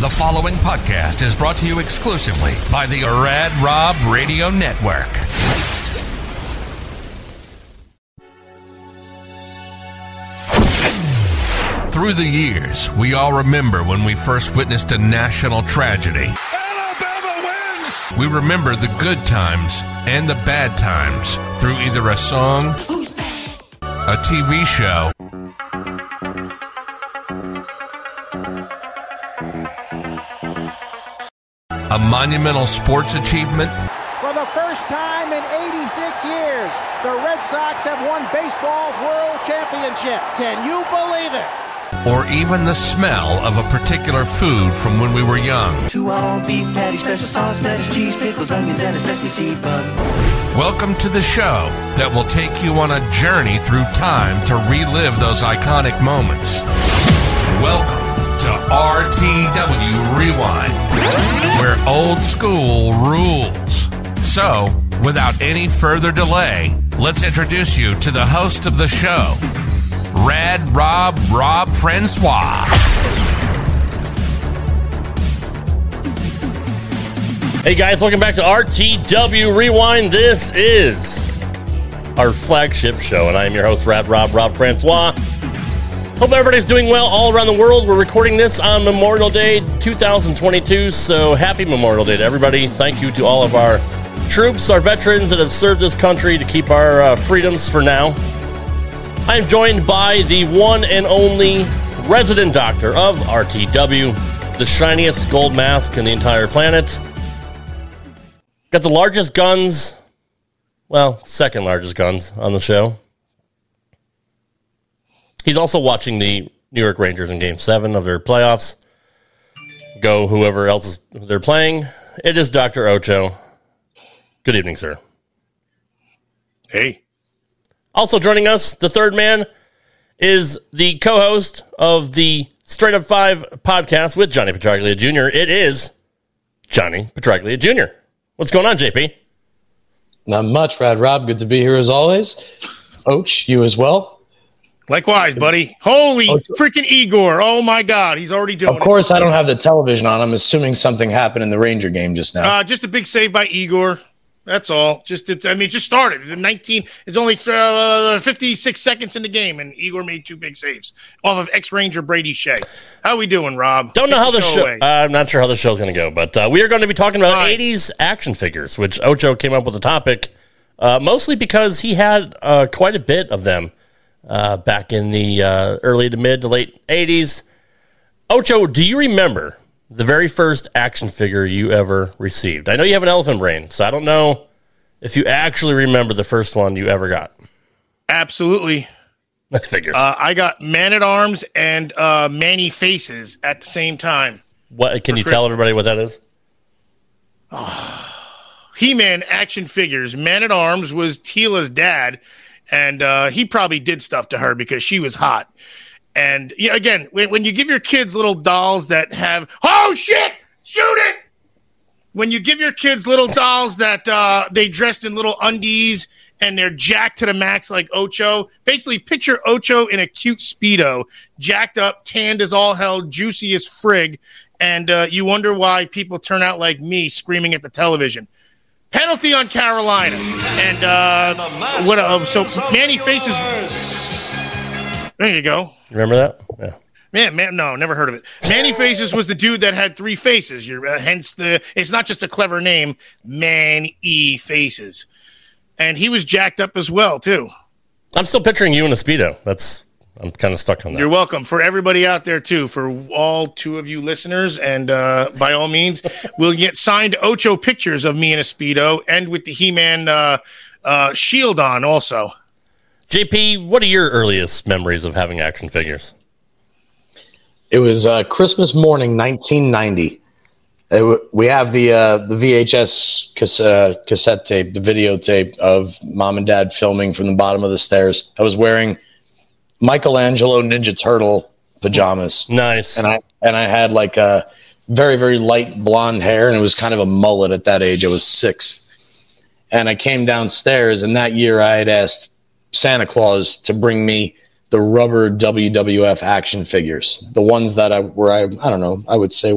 The following podcast is brought to you exclusively by the Rad Rob Radio Network. Through the years, we all remember when we first witnessed a national tragedy. Alabama wins! We remember the good times and the bad times through either a song, a TV show, a monumental sports achievement. For the first time in 86 years, the Red Sox have won baseball's World Championship. Can you believe it? Or even the smell of a particular food from when we were young. 2 all beef patty, special sauce, lettuce, cheese, pickles, onions, and a sesame seed bun. Welcome to the show that will take you on a journey through time to relive those iconic moments. Welcome to RTW Rewind, where old school rules. So, without any further delay, let's introduce you to the host of the show, Rad Rob Francois. Hey guys, welcome back to RTW Rewind. This is our flagship show, and I am your host, Rad Rob Francois. Hope everybody's doing well all around the world. We're recording this on Memorial Day 2022, so happy Memorial Day to everybody. Thank you to all of our troops, our veterans that have served this country to keep our freedoms for now. I am joined by the one and only resident doctor of RTW, the shiniest gold mask in the entire planet. Got the largest guns, well, second largest guns on the show. He's also watching the New York Rangers in Game 7 of their playoffs. Go whoever else they're playing. It is Dr. Ocho. Good evening, sir. Hey. Also joining us, the third man, is the co-host of the Straight Up 5 podcast with Johnny Petraglia Jr. It is Johnny Petraglia Jr. What's going on, JP? Not much, Rad Rob. Good to be here as always. Oach, you as well. Likewise, buddy. Holy freaking Igor. Oh, my God. He's already doing it. Of course, I don't have the television on. I'm assuming something happened in the Ranger game just now. Just a big save by Igor. That's all. It just started. It's only 56 seconds in the game, and Igor made 2 big saves off of ex-Ranger Brady Shea. How we doing, Rob? Don't know how the show. I'm not sure how the show's going to go, but we are going to be talking about 80s action figures, which Ocho came up with the topic, mostly because he had quite a bit of them back in the early to mid to late 80s. Ocho, do you remember the very first action figure you ever received? I know you have an elephant brain, so I don't know if you actually remember the first one you ever got. Absolutely. Figures. I got Man-at-Arms and Manny Faces at the same time. What can you tell everybody what that is? He-Man action figures. Man-at-Arms was Tila's dad, and he probably did stuff to her because she was hot. And again, when you give your kids little dolls that have, oh shit, shoot it! When you give your kids little dolls that they dressed in little undies and they're jacked to the max like Ocho, basically picture Ocho in a cute Speedo, jacked up, tanned as all hell, juicy as frig, and you wonder why people turn out like me screaming at the television. Penalty on Carolina. And so Manny Faces. There you go. Remember that? Yeah. Man, no, never heard of it. Manny Faces was the dude that had 3 faces. Hence it's not just a clever name, Man-E Faces. And he was jacked up as well, too. I'm still picturing you in a Speedo. I'm kind of stuck on that. You're welcome. For everybody out there, too, for all 2 of you listeners, and by all means, we'll get signed Ocho pictures of me in a Speedo and with the He-Man shield on also. JP, what are your earliest memories of having action figures? It was Christmas morning, 1990. We have the VHS cassette tape, the videotape of Mom and Dad filming from the bottom of the stairs. I was wearing Michelangelo Ninja Turtle pajamas. Nice. And I had like a very, very light blonde hair, and it was kind of a mullet at that age. I was 6. And I came downstairs, and that year I had asked Santa Claus to bring me the rubber WWF action figures, the ones that I don't know, I would say what,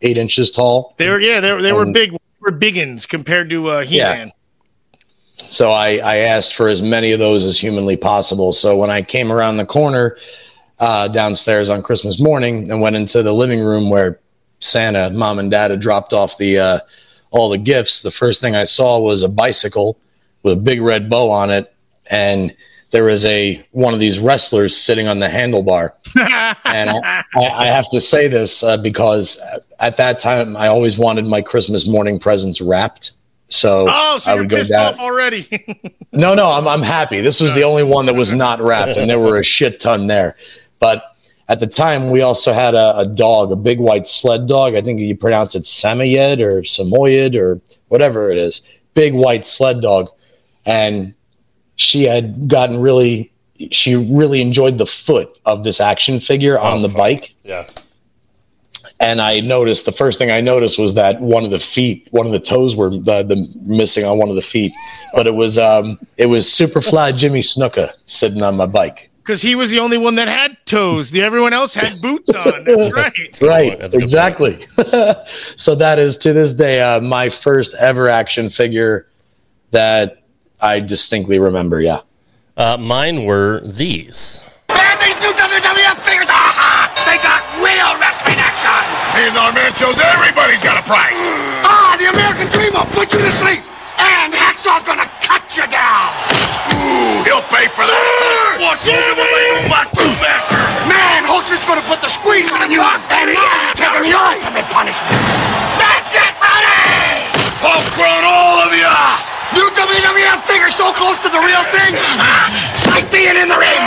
8 inches tall. They were big. Were biggins compared to He-Man. Yeah. So I asked for as many of those as humanly possible. So when I came around the corner downstairs on Christmas morning and went into the living room where Santa, Mom and Dad had dropped off the all the gifts, the first thing I saw was a bicycle with a big red bow on it, and there was one of these wrestlers sitting on the handlebar. And I have to say this because at that time I always wanted my Christmas morning presents wrapped. So you're pissed off already. No, I'm happy. This was the only one that was not wrapped, and there were a shit ton there. But at the time, we also had a dog, a big white sled dog. I think you pronounce it Samoyed or Samoyed or whatever it is. Big white sled dog. And she really enjoyed the foot of this action figure on the bike. Yeah. And the first thing I noticed was that one of the toes were missing on one of the feet. But it was Superfly Jimmy Snuka sitting on my bike. Because he was the only one that had toes. Everyone else had boots on. That's right. Right, That's exactly. So that is, to this day, my first ever action figure that I distinctly remember, yeah. Mine were these. Man, these new WWF figures, they got real wrestling action. And our man shows everybody's got a price. The American Dream will put you to sleep, and Hacksaw's gonna cut you down. Ooh, he'll pay for that. What's master? Man, Hulkster's gonna put the squeeze on you, and taking the ultimate punishment. Let's get ready! Homegrown, all of ya! New WWF figures so close to the real thing, it's like being in the ring.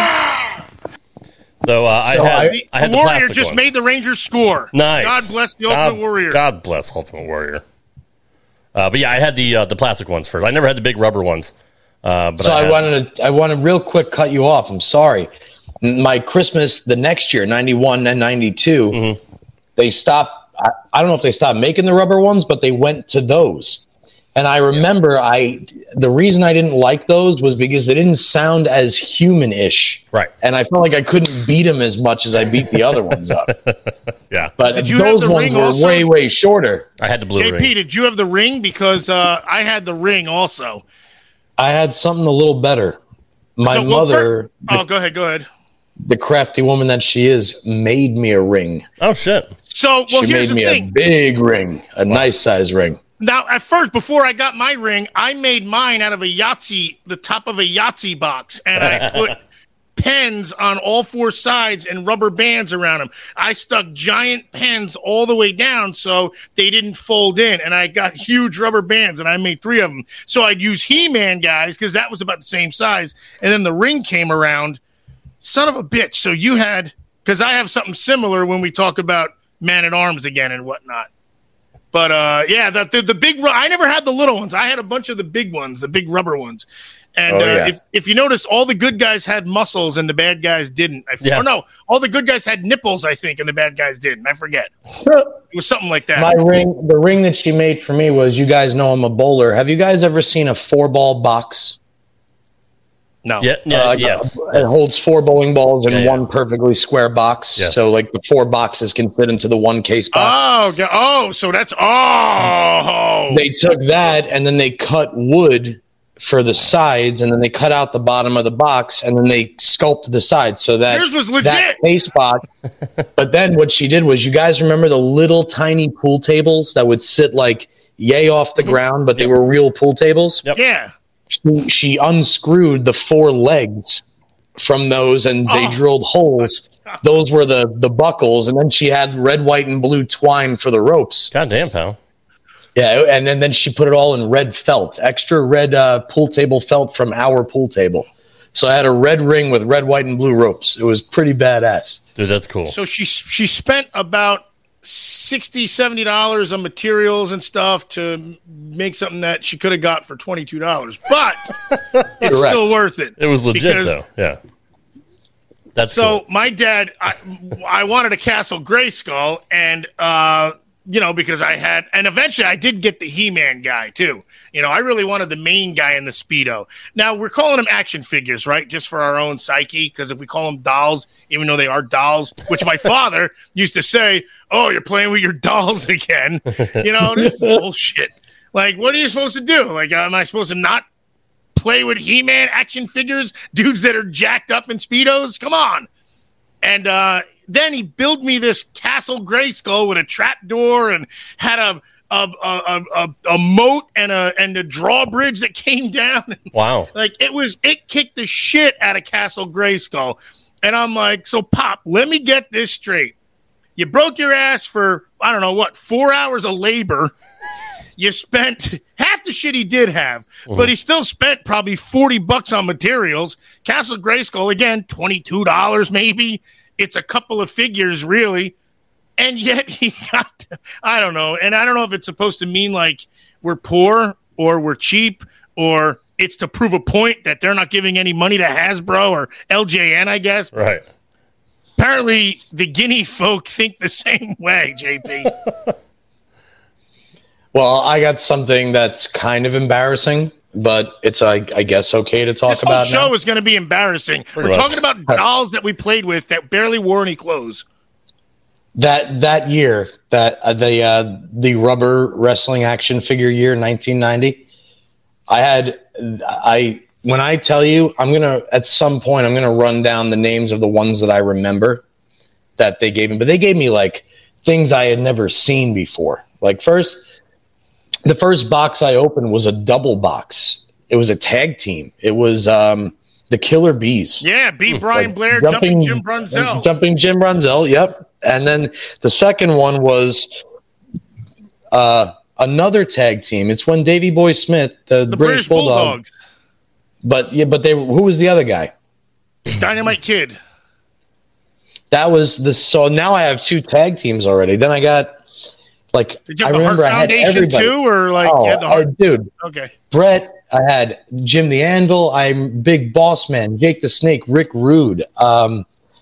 So I had the Warrior plastic just ones. made the Rangers score. Nice. God bless the Ultimate Warrior. God bless Ultimate Warrior. But yeah, I had the plastic ones first. I never had the big rubber ones. But so I want to real quick cut you off. I'm sorry. My Christmas the next year, 91 and 92, they stopped. I don't know if they stopped making the rubber ones, but they went to those. And I remember the reason I didn't like those was because they didn't sound as human-ish. Right. And I felt like I couldn't beat them as much as I beat the other ones up. Yeah. But Did you have those the ones ring were also? way shorter. I had the blue JP, ring. did you have the ring? Because I had the ring also. I had something a little better. My mother, go ahead. the crafty woman that she is, made me a ring. Oh, shit. So, She here's made the me thing. a big ring, a nice size ring. Now, at first, before I got my ring, I made mine out of the top of a Yahtzee box, and I put pens on all four sides and rubber bands around them. I stuck giant pens all the way down so they didn't fold in, and I got huge rubber bands, and I made 3 of them. So I'd use He-Man guys because that was about the same size, and then the ring came around. Son of a bitch. So you had, because I have something similar when we talk about Man-at-Arms again and whatnot. But, the big, I never had the little ones. I had a bunch of the big ones, the big rubber ones. And if you notice, all the good guys had muscles and the bad guys didn't. Or no, all the good guys had nipples, I think, and the bad guys didn't. I forget. It was something like that. The ring that she made for me was, you guys know I'm a bowler. Have you guys ever seen a 4-ball box? No. Yes. It holds 4 bowling balls in one perfectly square box. Yes. So, like, the 4 boxes can fit into the 1 case box. So that's They took that and then they cut wood for the sides, and then they cut out the bottom of the box, and then they sculpted the sides so that yours was legit. that case box. But then what she did was, you guys remember the little tiny pool tables that would sit like yay off the ground, but they were real pool tables? Yep. Yeah. She unscrewed the 4 legs from those, and they drilled holes. Those were the buckles, and then she had red, white, and blue twine for the ropes. God damn, pal. Yeah, and then she put it all in red felt, extra red pool table felt from our pool table. So I had a red ring with red, white, and blue ropes. It was pretty badass. Dude, that's cool. So she spent about $60, $70 on materials and stuff to make something that she could have got for $22, but it's still worth it. It was legit, though. Yeah. That's so cool. My dad, I wanted a Castle Grayskull, and because I had, and eventually I did get the He-Man guy too. I really wanted the main guy in the Speedo. Now we're calling them action figures, right? Just for our own psyche. Because if we call them dolls, even though they are dolls, which my father used to say, "Oh, you're playing with your dolls again." This is bullshit. Like, what are you supposed to do? Like, am I supposed to not play with He-Man action figures, dudes that are jacked up in Speedos? Come on. And then he built me this Castle Grayskull with a trap door and had a moat and a drawbridge that came down. Wow. Like, it kicked the shit out of Castle Grayskull. And I'm like, so Pop, let me get this straight. You broke your ass for, 4 hours of labor. You spent half the shit he did have, but he still spent probably $40 on materials. Castle Grayskull, again, $22 maybe. It's a couple of figures, really. And yet he got, I don't know. And I don't know if it's supposed to mean like we're poor or we're cheap, or it's to prove a point that they're not giving any money to Hasbro or LJN, I guess. Right. Apparently the Guinea folk think the same way, JP. Well, I got something that's kind of embarrassing, but it's, I guess, okay to talk about. This whole show is going to be embarrassing. We're talking about dolls that we played with that barely wore any clothes. That year, the rubber wrestling action figure year, 1990, when I tell you, at some point, I'm going to run down the names of the ones that I remember that they gave me. But they gave me, like, things I had never seen before. Like, the first box I opened was a double box. It was a tag team. It was the Killer Bees. Yeah, Brian Blair, Jumping Jim Brunzell. Jumping Jim Brunzell, yep. And then the second one was another tag team. It's when Davey Boy Smith, the British Bulldogs. But who was the other guy? Dynamite Kid. That was so now I have two tag teams already. Then I got, like, did you have the Heart Foundation too, or like the Heart? Dude. Okay. Brett, I had Jim the Anvil, I'm Big Boss Man, Jake the Snake, Rick Rude, who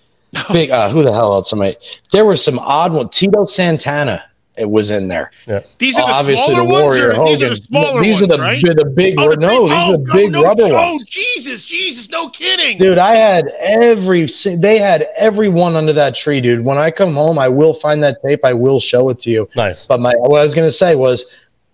the hell else am I? There were some odd ones. Tito Santana, it was in there. Yeah. These are the obviously smaller the Warrior ones, Hogan. These are the smaller these ones, are the, right? the big. These are the big rubber ones. Oh, Jesus, no kidding, dude! I had they had every one under that tree, dude. When I come home, I will find that tape. I will show it to you. Nice. But what I was going to say was,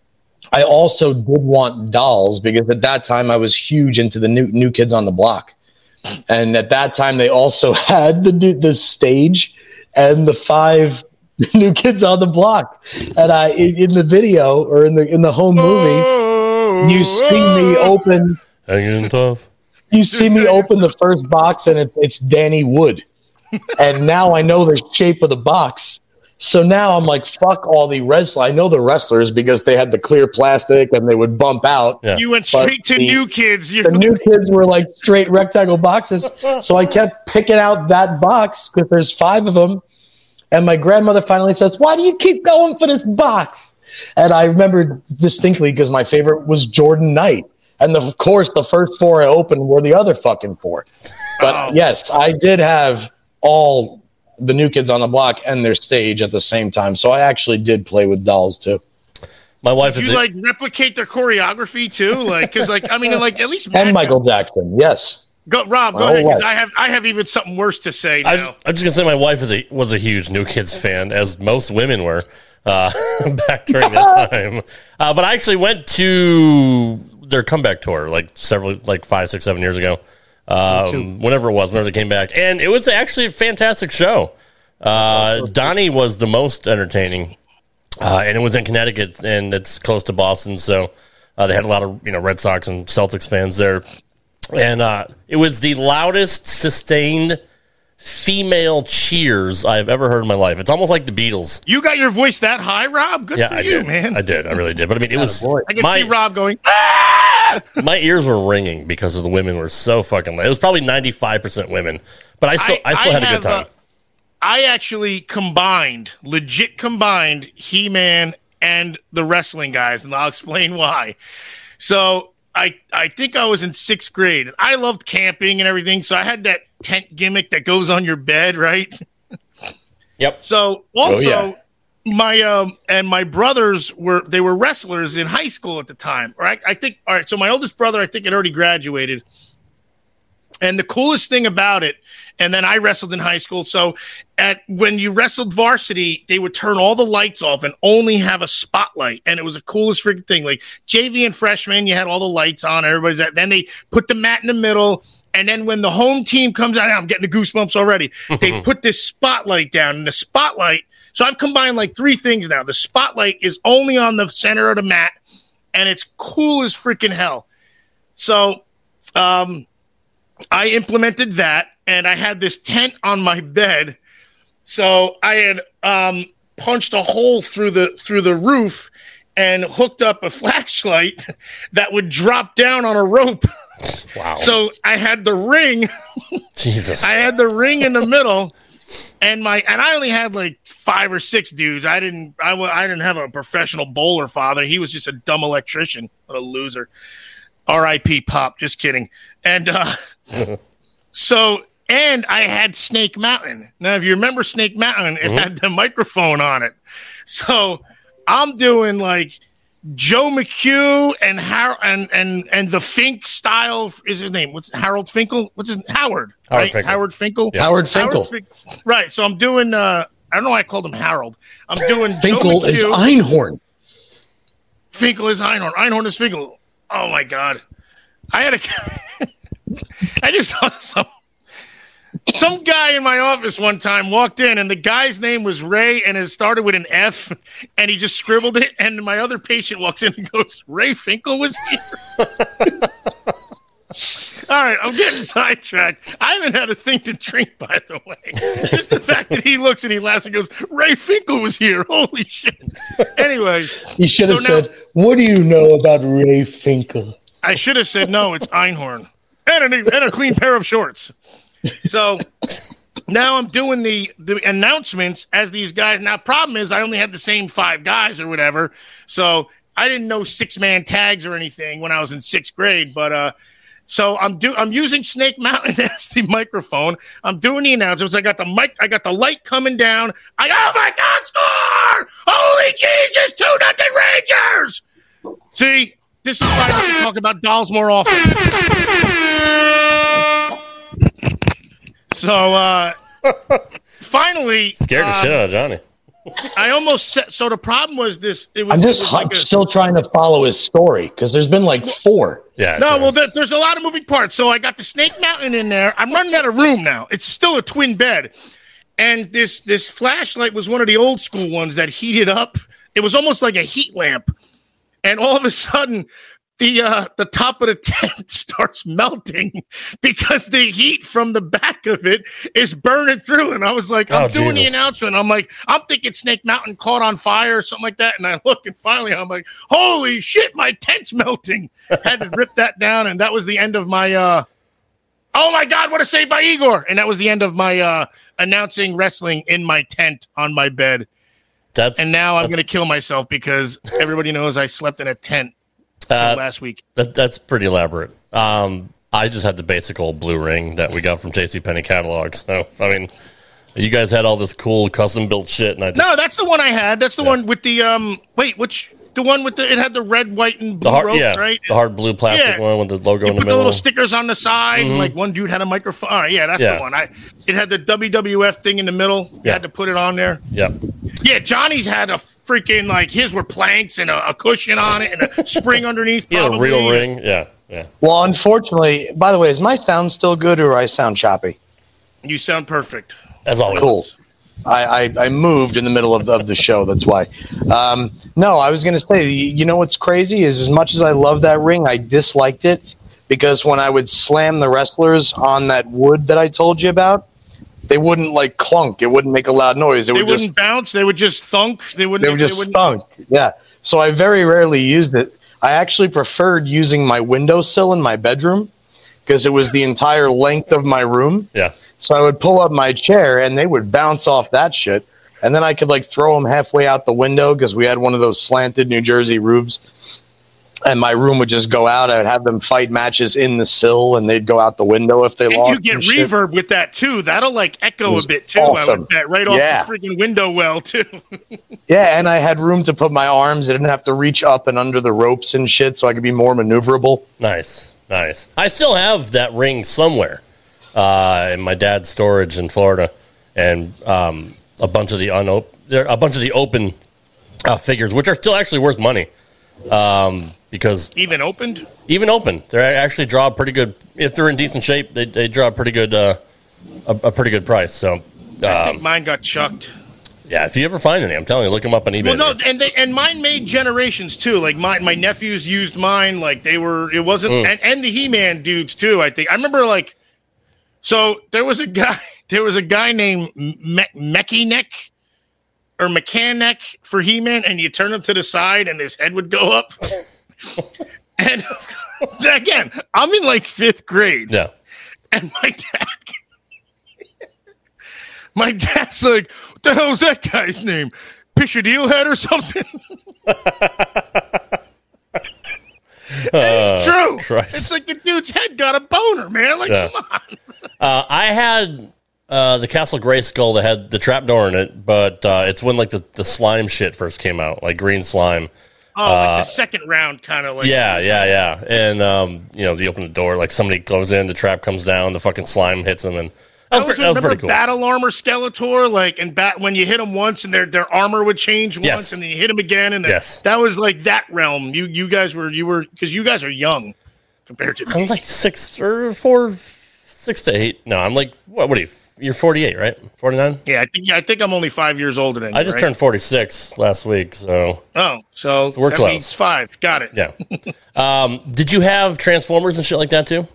I also did want dolls because at that time I was huge into the new Kids on the Block, and at that time they also had the stage and the 5 New Kids on the Block. And in the video or in the home movie, you see me open. Hanging tough. You see me open the first box and it's Danny Wood, and now I know the shape of the box. So now I'm like, fuck all the wrestlers. I know the wrestlers because they had the clear plastic and they would bump out. Yeah. You went straight to New Kids. The New Kids were like straight rectangle boxes. So I kept picking out that box because there's 5 of them. And my grandmother finally says, "Why do you keep going for this box?" And I remember distinctly because my favorite was Jordan Knight. And of course, the first 4 I opened were the other fucking 4. But yes, I did have all the New Kids on the Block and their stage at the same time. So I actually did play with dolls too. My wife did you like replicate their choreography too? Like, because like, I mean, like at least and Michael Jackson. Yes. Rob, go ahead, because I have even something worse to say now. I'm just gonna say my wife was a huge New Kids fan, as most women were back during that time. But I actually went to their comeback tour like 5, 6, 7 years ago. Whenever they came back, and it was actually a fantastic show. Donnie was the most entertaining, and it was in Connecticut, and it's close to Boston, so they had a lot of Red Sox and Celtics fans there. And it was the loudest sustained female cheers I've ever heard in my life. It's almost like the Beatles. You got your voice that high, Rob? Good for you, man. I did. I really did. But I mean, it was. I can see Rob going, "Ah!" My ears were ringing because of the women were so fucking loud. It was probably 95% women, but I still had a good time. I actually legit combined He-Man and the wrestling guys, and I'll explain why. So I think I was in 6th grade. I loved camping and everything, so I had that tent gimmick that goes on your bed, right? Yep. So also, my brothers were wrestlers in high school at the time. Right? I think. All right. So my oldest brother, I think, had already graduated. And the coolest thing about it, and then I wrestled in high school. So when you wrestled varsity, they would turn all the lights off and only have a spotlight. And it was the coolest freaking thing. Like JV and freshman, you had all the lights on. Everybody's at. Then they put the mat in the middle. And then when the home team comes out, I'm getting the goosebumps already. They put this spotlight down. And the spotlight, so I've combined like 3 things now. The spotlight is only on the center of the mat. And it's cool as freaking hell. So, I implemented that, and I had this tent on my bed. So I had punched a hole through the roof and hooked up a flashlight that would drop down on a rope. Wow! So I had the ring. Jesus! I had the ring in the middle, and I only had like 5 or 6 dudes. I didn't have a professional bowler father. He was just a dumb electrician. What a loser. R.I.P. Pop. Just kidding. And and I had Snake Mountain. Now, if you remember Snake Mountain, it had the microphone on it. So I'm doing like Joe McHugh and the Fink style is his name. What's Harold Finkel? What's his Howard? Right? Finkel. Howard Finkel. Yeah. Howard Finkel. Right. So I'm doing. I don't know why I called him Harold. I'm doing Finkel Joe McHugh. is Einhorn. Finkel is Einhorn. Einhorn is Finkel. Oh my God. I just saw some guy in my office one time walked in, and the guy's name was Ray, and it started with an F, and he just scribbled it. And my other patient walks in and goes, "Ray Finkel was here." All right, I'm getting sidetracked. I haven't had a thing to drink, by the way. Just the fact that he looks and he laughs and goes, "Ray Finkel was here." Holy shit. Anyway. You should have said, "What do you know about Ray Finkel?" I should have said, no, it's Einhorn. And a clean pair of shorts. So now I'm doing the announcements as these guys. Now, problem is I only had the same 5 guys or whatever. So I didn't know 6-man tags or anything when I was in 6th grade. But so I'm using Snake Mountain as the microphone. I'm doing the announcements. I got the mic. I got the light coming down. Oh my God, score! Holy Jesus, 2-0 Rangers! See, this is why I should talk about dolls more often. So finally, scared the shit out of Johnny. I almost said. So the problem was this. I'm just still trying to follow his story because there's been like 4. Yeah. No, well, there's a lot of moving parts. So I got the Snake Mountain in there. I'm running out of room now. It's still a twin bed, and this flashlight was one of the old school ones that heated up. It was almost like a heat lamp, and all of a sudden, the top of the tent starts melting because the heat from the back of it is burning through. And I was like, I'm doing the announcement. I'm like, I'm thinking Snake Mountain caught on fire or something like that. And I look, and finally I'm like, holy shit, my tent's melting. Had to rip that down. And that was the end of my, oh my God, what a save by Igor. And that was the end of my announcing wrestling in my tent on my bed. And now I'm going to kill myself because everybody knows I slept in a tent. Last week. That's pretty elaborate. I just had the basic old blue ring that we got from JCPenney catalog. So, I mean, you guys had all this cool custom built shit. And no, that's the one I had. That's the one with the, the one with it had the red, white, and blue ropes, right? The hard blue plastic one with the logo in the middle. Put the little stickers on the side, and like one dude had a microphone. All right, that's the one. It had the WWF thing in the middle. You had to put it on there. Yep. Yeah, Johnny's had a freaking, like, his were planks and a cushion on it and a spring underneath. Yeah, a real ring. Yeah. Well, unfortunately, by the way, is my sound still good or I sound choppy? You sound perfect. As always. Cool. I moved in the middle of the show. That's why. No, I was going to say, you know what's crazy is as much as I love that ring, I disliked it because when I would slam the wrestlers on that wood that I told you about, they wouldn't like clunk. It wouldn't make a loud noise. They wouldn't bounce. They would just thunk. They would just thunk. Yeah. So I very rarely used it. I actually preferred using my windowsill in my bedroom because it was the entire length of my room. Yeah. So I would pull up my chair and they would bounce off that shit. And then I could like throw them halfway out the window because we had one of those slanted New Jersey roofs. and my room would just go out. I would have them fight matches in the sill, and they'd go out the window if they lost. You get reverb with that too. That'll like echo a bit too. Awesome. I would bet right off the freaking window well too. Yeah, and I had room to put my arms. I didn't have to reach up and under the ropes and shit, so I could be more maneuverable. Nice. I still have that ring somewhere in my dad's storage in Florida, and a bunch of the open figures, which are still actually worth money. Because even opened, they actually draw a pretty good. If they're in decent shape, they draw a pretty good a pretty good price. So I think mine got chucked. Yeah, if you ever find any, I'm telling you, look them up on eBay. Well, no, and mine made generations too. Like my nephews used mine. Like they were. It wasn't, and the He-Man dudes too. I think I remember like. So there was a guy named Mecky Neck. Or Mechanic for He-Man, and you turn him to the side, and his head would go up. And again, I'm in like 5th grade. Yeah. And my dad's like, "What the hell is that guy's name? Pishadil Head or something?" It's true. Christ. It's like the dude's head got a boner, man. Like, come on. I had. The Castle Grayskull that had the trapdoor in it, but it's when like the slime shit first came out, like green slime. Oh, like the second round kind of like. Yeah. And, you open the door, like somebody goes in, the trap comes down, the fucking slime hits them. And that was pretty cool. Battle Armor Skeletor, like, and when you hit them once and their armor would change once and then you hit them again. And that was like that realm. You guys were, because you guys are young compared to me. I'm like 6 to 8. No, I'm like, what are you? You're 48, right? 49? Yeah, I think I'm only 5 years older than you. I just turned 46 last week, so. Oh, so we're close. Means 5. Got it. Yeah. Did you have Transformers and shit like that too?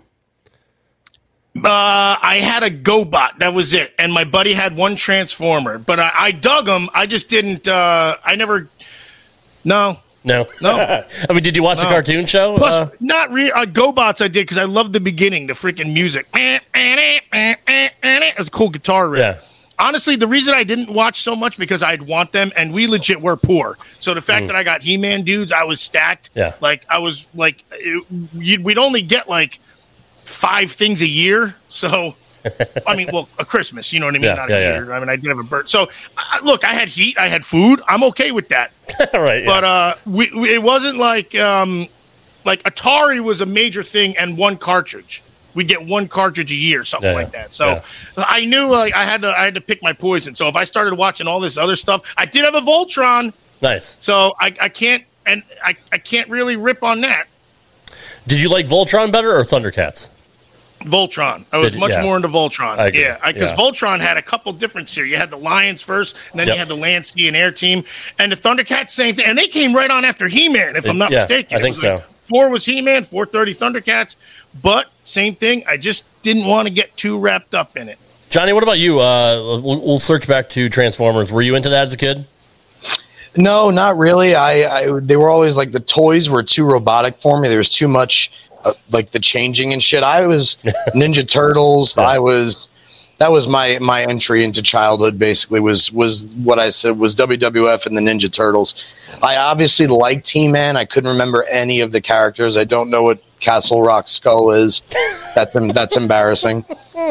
I had a GoBot. That was it. And my buddy had one Transformer, but I dug them. I just didn't. I never. No. I mean, did you watch the cartoon show? Plus, not really. GoBots I did because I loved the beginning, the freaking music. It was a cool guitar riff. Yeah. Honestly, the reason I didn't watch so much because I'd want them, and we legit were poor. So the fact that I got He-Man dudes, I was stacked. Yeah. Like, I was like, we'd only get like 5 things a year. So, I mean, well, a Christmas, you know what I mean? Not a year. I mean, I did have a bird. So, look, I had heat, I had food. I'm okay with that. Right. Yeah. But it wasn't like Atari was a major thing and one cartridge. We'd get one cartridge a year, something like that. So I knew like I had to pick my poison. So if I started watching all this other stuff, I did have a Voltron. Nice. So I can't really rip on that. Did you like Voltron better or Thundercats? Voltron. I was much more into Voltron. Because Voltron had a couple different series. You had the Lions first, and then you had the Land, Sea, and Air team. And the Thundercats, same thing. And they came right on after He-Man, if I'm not mistaken. I think so. 4 was He-Man, 430 Thundercats. But same thing. I just didn't want to get too wrapped up in it. Johnny, what about you? We'll search back to Transformers. Were you into that as a kid? No, not really. They were always like the toys were too robotic for me. There was too much like the changing and shit. I was Ninja Turtles. That was my entry into childhood. Basically, was what I said was WWF and the Ninja Turtles. I obviously liked He-Man. I couldn't remember any of the characters. I don't know what Castle Rock Skull is. That's embarrassing.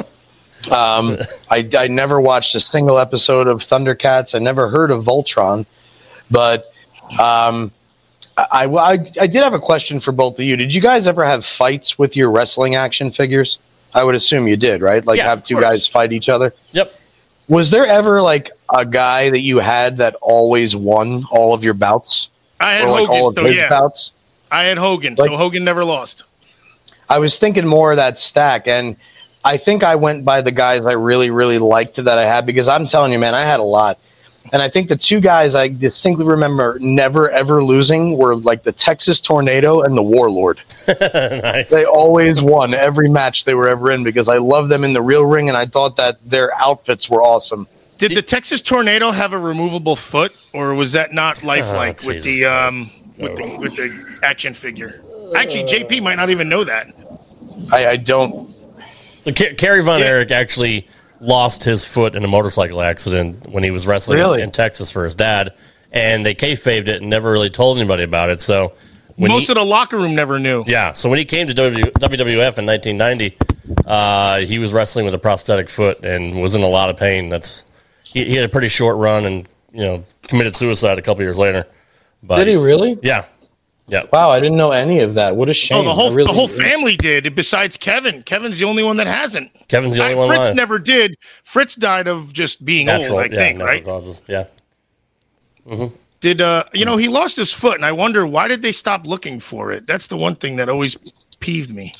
I never watched a single episode of Thundercats. I never heard of Voltron, but I did have a question for both of you. Did you guys ever have fights with your wrestling action figures? I would assume you did, right? Like have two guys fight each other? Yep. Was there ever like a guy that you had that always won all of your bouts? I had like Hogan, all of his bouts? I had Hogan, so Hogan never lost. I was thinking more of that stack, and I think I went by the guys I really, really liked that I had, because I'm telling you, man, I had a lot. And I think the two guys I distinctly remember never, ever losing were like the Texas Tornado and the Warlord. Nice. They always won every match they were ever in because I loved them in the real ring, and I thought that their outfits were awesome. Did the Texas Tornado have a removable foot, or was that not lifelike with the action figure? Actually, JP might not even know that. I don't. So Kerry Von Erich actually lost his foot in a motorcycle accident when he was wrestling in Texas for his dad, and they kayfabed it and never really told anybody about it. So Most of the locker room never knew. Yeah, so when he came to WWF in 1990, he was wrestling with a prosthetic foot and was in a lot of pain. He had a pretty short run and committed suicide a couple years later. But, did he really? Yeah. Yeah. Wow, I didn't know any of that. What a shame. Oh, the whole family did. Besides Kevin. Kevin's the only one that hasn't. Kevin's the only one. Fritz never did. Fritz died of just being natural, old. I think, natural right? Causes. Yeah. Mm-hmm. Did he lost his foot, and I wonder why did they stop looking for it? That's the one thing that always peeved me.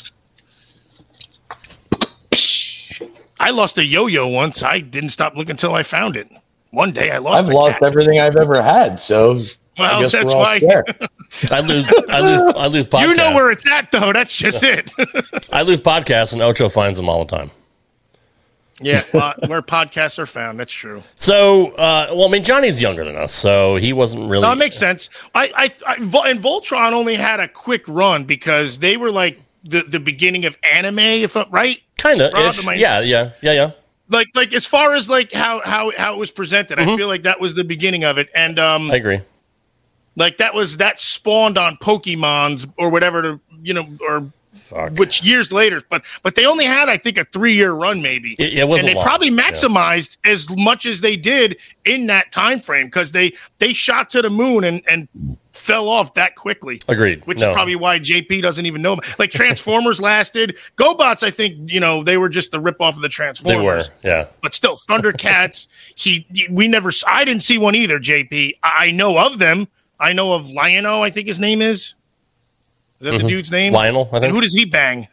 I lost a yo-yo once. I didn't stop looking until I found it. One day I lost. I've lost everything I've ever had, so well, I guess that's we're all why. square. I lose podcasts. You know where it's at, though. That's just it. I lose podcasts, and Ocho finds them all the time. Yeah, where podcasts are found. That's true. So, Johnny's younger than us, so he wasn't really. No, it makes sense. And Voltron only had a quick run because they were like the beginning of anime, if I'm right. Kind of. Yeah. Like as far as like how it was presented, I feel like that was the beginning of it. And I agree. Like that spawned on Pokemons or whatever, which years later, but they only had, I think, a 3-year run maybe. It wasn't and they long. probably maximized as much as they did in that time frame because they shot to the moon and fell off that quickly. Agreed. Which is probably why JP doesn't even know. Like Transformers lasted. GoBots, I think, they were just the ripoff of the Transformers. They were, yeah. But still, Thundercats, I didn't see one either, JP. I know of them. I know of Lion-O, I think his name is. Is that the dude's name? Lionel, I think. And who does he bang?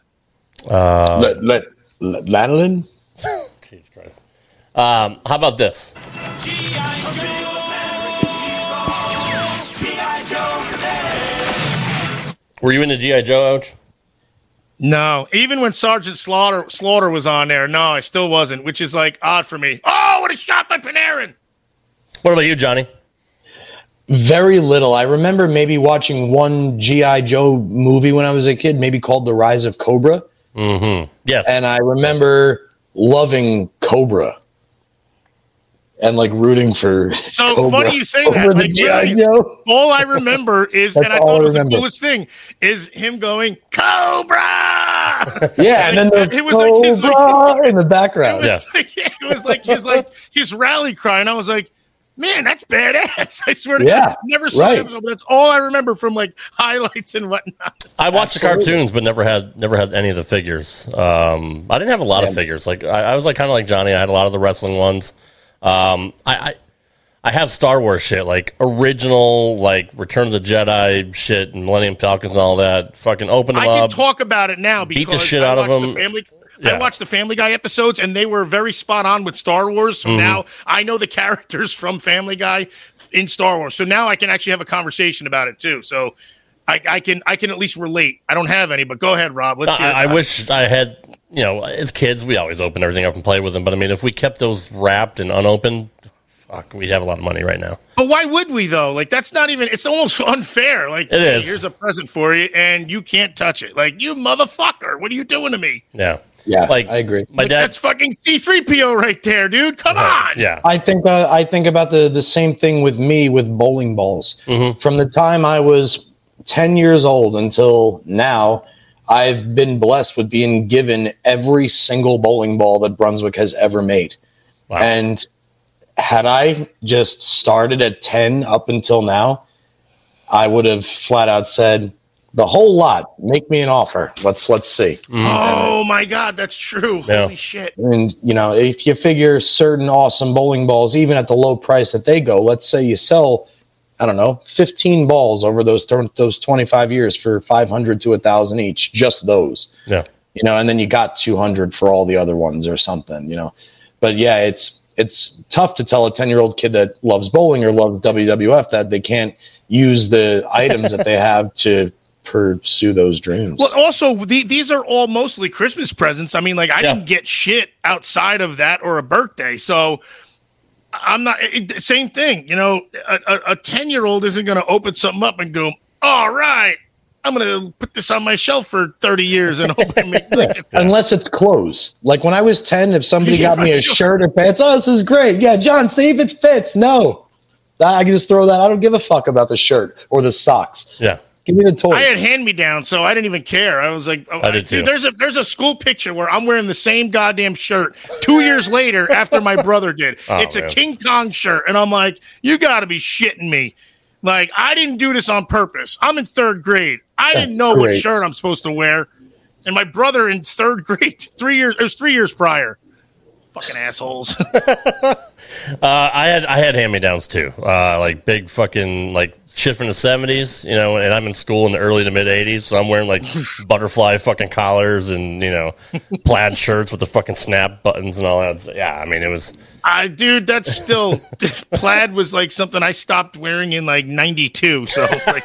Lanolin? Jesus Christ. How about this? Were you into G.I. Joe, Ouch? No. Even when Sergeant Slaughter was on there, no, I still wasn't, which is like odd for me. Oh, what a shot by Panarin! What about you, Johnny? Very little. I remember maybe watching one G.I. Joe movie when I was a kid, maybe called The Rise of Cobra. Mm-hmm. Yes. And I remember loving Cobra and like rooting for So Cobra funny you say over that. the Like, G.I. Joe. All I remember is, and I all thought it was I the remember. coolest thing, is him going, Cobra! Yeah, and then there's it was like his, Cobra in the background. it was like his rally cry, and I was like, man, that's badass. I swear to Yeah, God, never saw right. it. But that's all I remember from like highlights and whatnot. I watched the cartoons, but never had any of the figures. I didn't have a lot of figures. Like I was like kind of like Johnny. I had a lot of the wrestling ones. I have Star Wars shit, like original, like Return of the Jedi shit and Millennium Falcons and all that. Fucking open them I can up. talk about it now because beat the shit out of them. I watched the Family Guy episodes, and they were very spot on with Star Wars. So now I know the characters from Family Guy in Star Wars. So now I can actually have a conversation about it too. So I can at least relate. I don't have any, but go ahead, Rob. Let's hear I wish I had. As kids, we always open everything up and play with them. But I mean, if we kept those wrapped and unopened, fuck, we'd have a lot of money right now. But why would we though? Like that's not even. It's almost unfair. Like it is. Here's a present for you, and you can't touch it. Like you motherfucker, what are you doing to me? Yeah. Yeah, like I agree. My dad. That's fucking C-3PO right there, dude. Come on. Yeah. I think about the same thing with me with bowling balls. From the time I was 10 years old until now, I've been blessed with being given every single bowling ball that Brunswick has ever made. Wow. And had I just started at 10 up until now, I would have flat out said, the whole lot, make me an offer. Let's see. Oh my God, that's true. Yeah. Holy shit. And, if you figure certain awesome bowling balls, even at the low price that they go, let's say you sell, 15 balls over those 25 years for $500 to $1,000 each, just those. Yeah. And then you got 200 for all the other ones or something, But yeah, it's tough to tell a 10-year-old kid that loves bowling or loves WWF that they can't use the items that they have to pursue those dreams. Well, also, these are all mostly Christmas presents. I mean, like, I didn't get shit outside of that or a birthday. So I'm not same thing. A 10-year-old isn't going to open something up and go, all right, I'm going to put this on my shelf for 30 years and open it. Unless it's clothes. Like when I was 10, if somebody got me a shirt or pants, this is great. Yeah, John, see if it fits. No. I can just throw that. I don't give a fuck about the shirt or the socks. Yeah. Give me the toys. I had hand-me-down, so I didn't even care. I was like, I did too. Dude, there's a school picture where I'm wearing the same goddamn shirt 2 years later after my brother did. It's a King Kong shirt, and I'm like, you got to be shitting me. Like, I didn't do this on purpose. I'm in third grade. I didn't know what shirt I'm supposed to wear. And my brother in third grade, 3 years, it was 3 years prior. Fucking assholes. I had hand-me-downs too, like big fucking like shit from the 70s, you know. And I'm in school in the early to mid 80s, so I'm wearing like butterfly fucking collars and, you know, plaid shirts with the fucking snap buttons and all that. So, yeah, I mean, it was. Dude, that's still plaid was like something I stopped wearing in like '92. So like,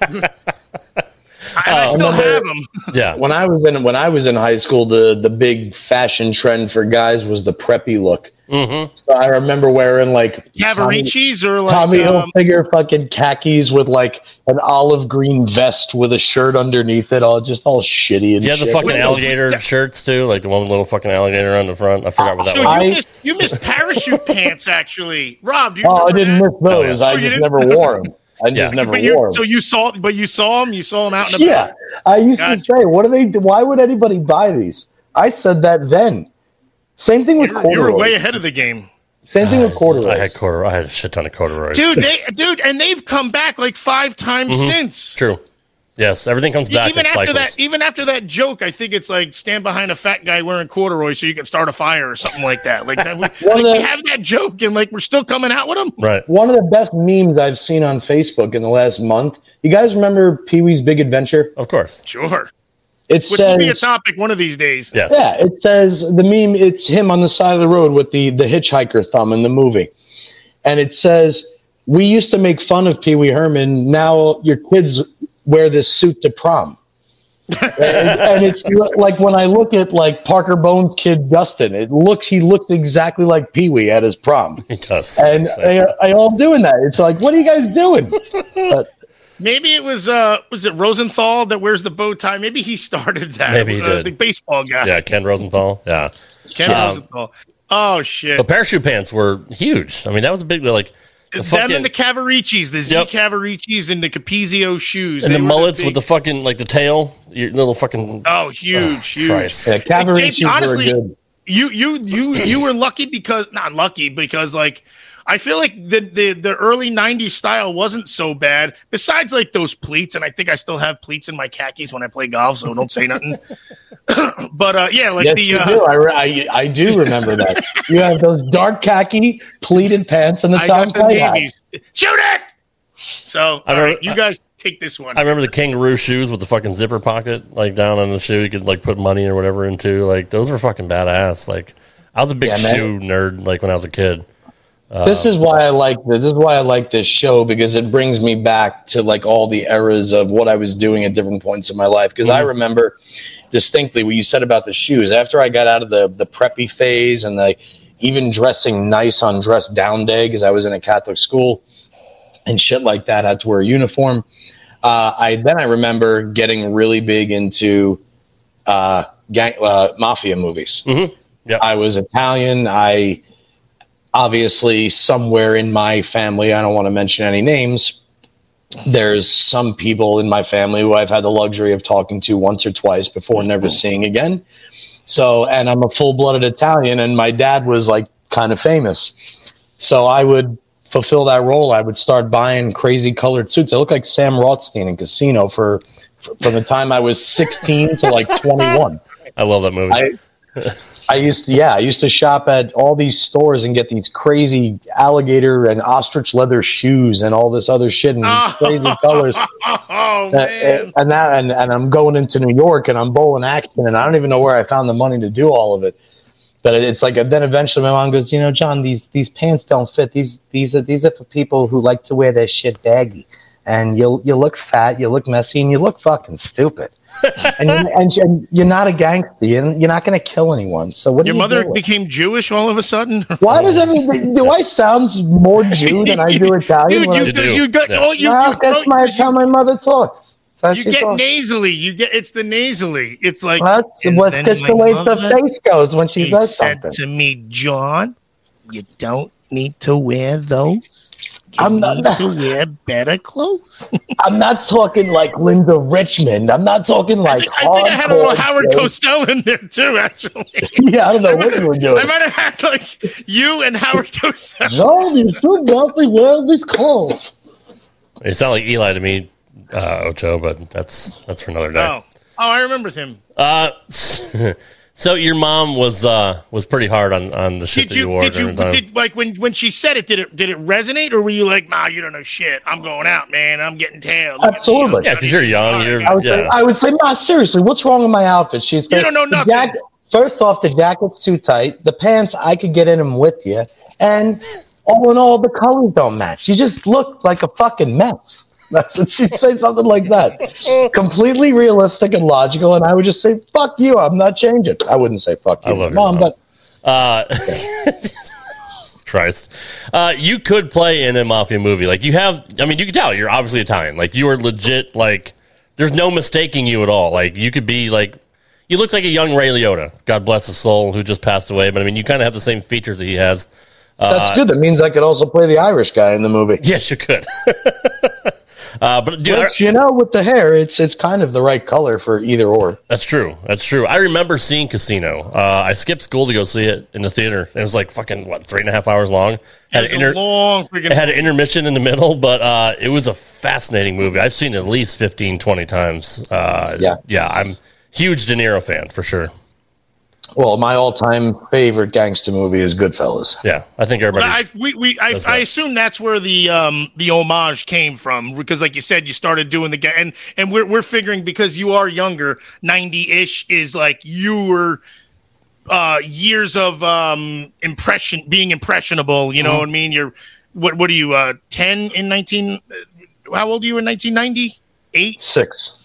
I still have them. Yeah. When I was in high school, the big fashion trend for guys was the preppy look. Mm-hmm. So I remember wearing like Cavaricis or like Tommy Hilfiger fucking khakis with like an olive green vest with a shirt underneath it, all shitty and yeah, the fucking alligator shirts too, like the one with little fucking alligator on the front. I forgot what that was. You missed parachute pants, actually, Rob. Do you I didn't miss those. I just never wore them. I just never wore them. So you saw them. You saw them out in the Yeah, I used to say, "What are they? Why would anybody buy these?" I said that then. Same thing with corduroys. You were way ahead of the game. Same thing with corduroys. I had a shit ton of corduroys, dude, and they've come back like 5 times since. True. Yes, everything comes back. Even after that joke, I think it's like stand behind a fat guy wearing corduroys so you can start a fire or something like that. Like, we have that joke and like we're still coming out with them. Right. One of the best memes I've seen on Facebook in the last month. You guys remember Pee-wee's Big Adventure? Of course. Sure. Which will be a topic one of these days. Yes. Yeah, it says the meme. It's him on the side of the road with the hitchhiker thumb in the movie, and it says, "We used to make fun of Pee Wee Herman. Now your kids wear this suit to prom." and it's like when I look at like Parker Bones' kid Dustin, he looks exactly like Pee Wee at his prom. He does, and I all doing that. It's like, what are you guys doing? Maybe it was it Rosenthal that wears the bow tie? Maybe he started that. Maybe he did. The baseball guy. Yeah, Ken Rosenthal. Yeah, Ken Rosenthal. Oh shit! The parachute pants were huge. I mean, that was a big like. Them and the Cavaricis, the Z Cavaricis and the Capizio shoes. And the mullets with the fucking, like the tail, your little fucking. Oh, huge. Christ. Yeah, Cavaricis honestly, were good. You were lucky because, not lucky, because like, I feel like the early 90s style wasn't so bad, besides like those pleats, and I think I still have pleats in my khakis when I play golf, so don't say nothing. But yeah, like yes, you do. I do remember that. You have those dark khaki pleated pants and the Tom Kite hat. Shoot it! So, all right, you guys take this one. I remember the kangaroo shoes with the fucking zipper pocket, like down on the shoe. You could like put money or whatever into. Like those were fucking badass. Like I was a big shoe nerd, like when I was a kid. This is why I like this. This is why I like this show, because it brings me back to like all the eras of what I was doing at different points in my life. Because I remember distinctly what you said about the shoes. After I got out of the preppy phase and the even dressing nice on dress down day, because I was in a Catholic school and shit like that, I had to wear a uniform. I remember getting really big into mafia movies. Mm-hmm. Yep. I was Italian. Obviously, somewhere in my family, I don't want to mention any names, there's some people in my family who I've had the luxury of talking to once or twice before never seeing again. So, and I'm a full-blooded Italian, and my dad was like kind of famous. So I would fulfill that role. I would start buying crazy colored suits. I look like Sam Rothstein in Casino from the time I was 16 to like 21. I love that movie. I used to shop at all these stores and get these crazy alligator and ostrich leather shoes and all this other shit in these crazy colors. Oh man! And I'm going into New York and I'm bowling action and I don't even know where I found the money to do all of it. But it's like then eventually my mom goes, John, these pants don't fit. These are for people who like to wear their shit baggy, and you look fat, you look messy, and you look fucking stupid. and you're not a gangster. You're not going to kill anyone. So what? Your mother became Jewish all of a sudden? Why does everything? Do I sound more Jew than I do Italian? That's how my mother talks. You get nasally. It's the nasally. It's like that's because the way the face goes when she says said something. To me, John, You don't need to wear those. You need to wear better clothes. I'm not talking like Linda Richmond. I'm not talking like I think I had a little Howard Cosell in there too, actually. Yeah, I don't know what you were doing. I might have had like you and Howard Cosell. John, you should not be wearing these clothes. It sounded like Eli to me, Ocho, but that's for another day. Oh, I remember him. So your mom was pretty hard on the shit that you wore. Did like when she said it? Did it resonate, or were you like, "Ma, you don't know shit. I'm going out, man. I'm getting tailed." Absolutely. Yeah, because you're young. I would say, Ma, seriously, what's wrong with my outfit? She's you don't know nothing. First off, the jacket's too tight. The pants, I could get in them with you, and all in all, the colors don't match. You just look like a fucking mess. That's what she'd say, something like that. Completely realistic and logical, and I would just say, fuck you, I'm not changing. I wouldn't say fuck you, I love Mom, your but... Christ. You could play in a mafia movie. Like, you can tell, you're obviously Italian. Like, you are legit, like, there's no mistaking you at all. Like, you could be, like, you look like a young Ray Liotta, God bless his soul, who just passed away, but, I mean, you kind of have the same features that he has. That's good. That means I could also play the Irish guy in the movie. Yes, you could. But dude, which, with the hair, it's kind of the right color for either or. That's true. I remember seeing Casino. I skipped school to go see it in the theater. It was like fucking 3.5 hours long. It had an intermission in the middle, but it was a fascinating movie. I've seen it at least 15, 20 times. Yeah, I'm huge De Niro fan for sure. Well, my all-time favorite gangster movie is Goodfellas. Yeah, I think everybody. I assume that's where the homage came from, because, like you said, you started doing and we're figuring, because you are younger, 90-ish is like your years of being impressionable. You know what I mean? You're what are you 10 in 19? How old are you in 1990? 8? 6.